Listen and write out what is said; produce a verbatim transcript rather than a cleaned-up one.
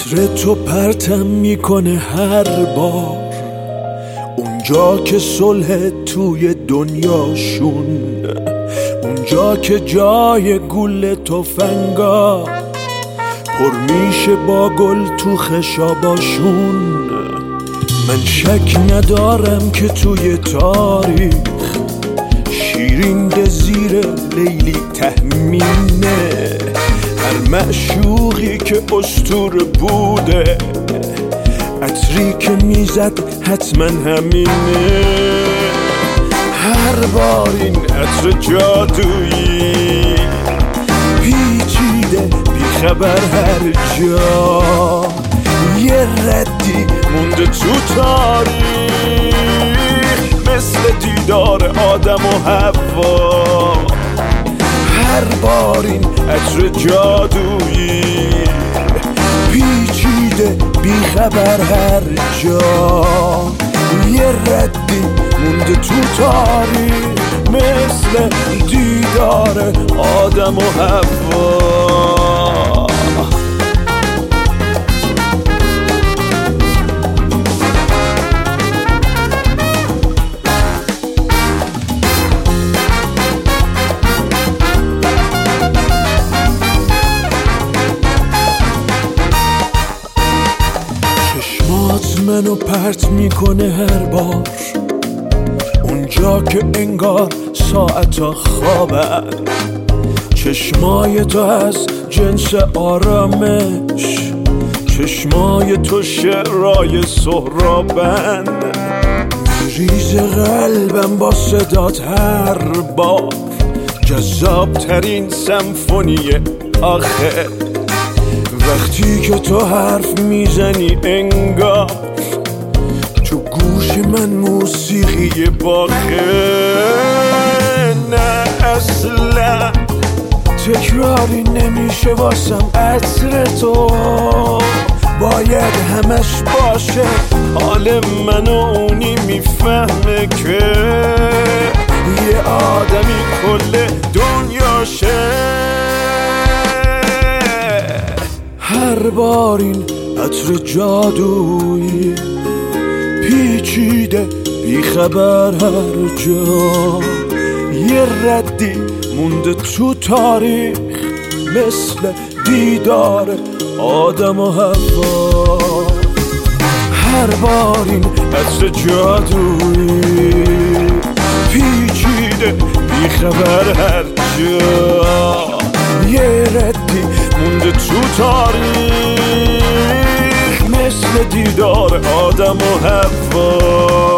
عطر تو پرتم میکنه هر بار اونجا که صلح توی دنیاشون، اونجا که جای گل تفنگا پر میشه با گل تو خشاباشون. من شک ندارم که توی تاریخ شیرین زیر لیلی تهمینه، هر معشوقی که اسطوره بوده عطری که میزد حتما همینه. هر بار این عطر جادویی پیچیده بیخبر هر جا، یه ردی مونده تو تاریخ مثل دیدار آدم و حوا. هر بار این عطر جادویی پیچیده بیخبر هر جا، یه ردی مونده تو تاریخ مثل دیدار آدم و حوا. منو پرت میکنه هر بار اونجا که انگار ساعتا خوابن، چشمای تو از جنس آرامش، چشمای تو شعرهای سهرابن. ریز قلبم با صدات هر بار جذاب ترین سمفونی آخه، وقتی که تو حرف میزنی انگار تو گوش من موسیقی باخه. نه اصلا تکراری نمیشه واسم عطر تو، باید همش باشه حال من و اونی میفهمه که یه آدمی کل دنیاشه. هر بار این عطر جادویی پیچیده بیخبر هر جا، یه ردی مونده تو تاریخ مثل دیدار آدم و حوا. هر بار این عطر جادویی پیچیده بیخبر هر جا، یه ردی مونده تو تاریخ مثل دیدار آدم و حوا.